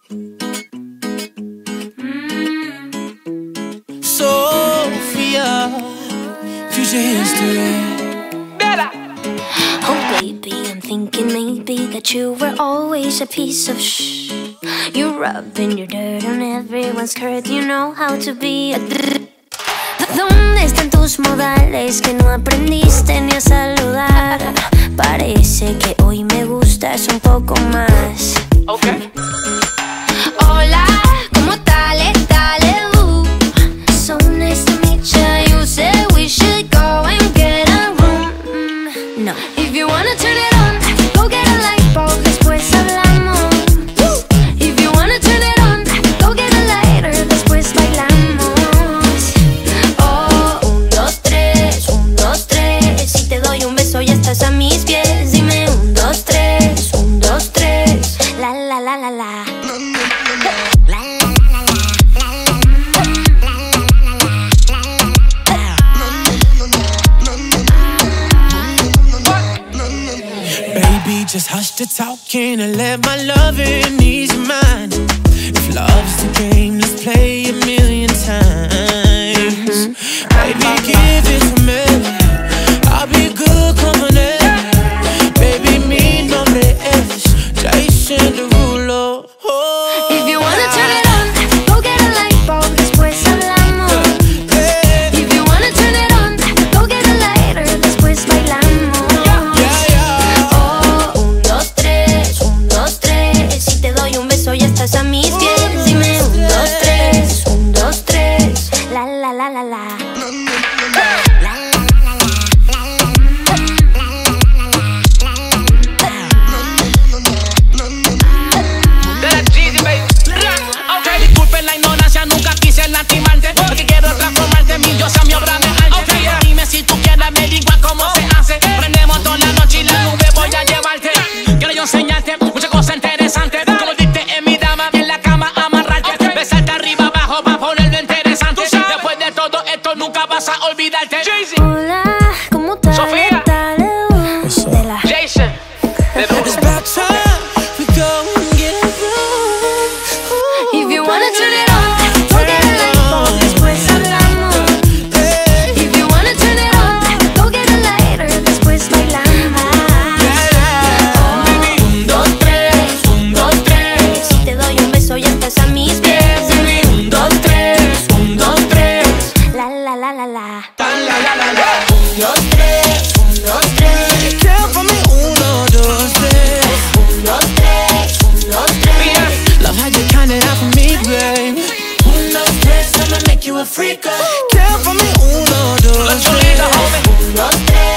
Sophia, future history. Bella. Oh baby, I'm thinking maybe that you were always a piece of shh. You're rubbing your dirt on everyone's skirt. You know how to be a ¿Dónde están tus modales que no aprendiste ni a saludar? Parece que hoy me gustas un poco más. Okay. Hola, ¿cómo tal? So nice to meet you. You said we should go and get a room. No. If you wanna turn it on, go get a light bulb, después hablamos. If you wanna turn it on, go get a lighter, después bailamos. Oh, 1, 2, 3, 1, 2, 3. Si te doy un beso ya estás a mis pies. Dime 1, 2, 3, 1, 2, 3. La la la la la. Baby, just hush the talking and let my loving ease your mind. If love's the game, let's play a million times. Baby, give it to me. I'll be good company. Baby, mi nombre es Jason Derulo. Oh, If you wanna turn it on, go get a light bulb, después hablamos. If you wanna turn it on, go get a lighter, después bailamos. Oh, 1, 2, 3, 1, 2, 3. Si te doy un beso ya estás a mis pies. Dime 1, 2, 3, 1, 2, 3. La la la la la. Okay, disculpen la ignorancia, nunca quise lastimarte. Porque quiero transformarte, mi diosa, mi obra de arte. Okay, dime si tú quieres averiguar cómo se hace. Prendemos toda la noche y la nube voy a llevarte. Quiero yo enseñarte muchas cosas interesantes. Como diste en mi dama y en la cama amarrarte. Besarte arriba, abajo, pa' ponerlo interesante. Después de todo esto nunca vas a olvidarte. Hola, ¿cómo tal? Sofía. Jason. it's about time we go and get a room. If you wanna turn it on, go get a light bulb, después hablamos. If you wanna turn it on, go get a lighter, después bailamos. Oh, 1, 2, 3, 1, 2, 3. Si te doy un beso ya estás a mis pies. Dime 1, 2, 3, 1, 2, 3. La la la la la. 1, 2, 3, 1, 2, 3. Count for me, 1, 2, 3. 1, 2, 3, 1, 2, 3. Love how you count it out for me, babe. 1, 2, 3, I'ma make you a freak. Count for me, 1, 2, 3. 1, 2, 3.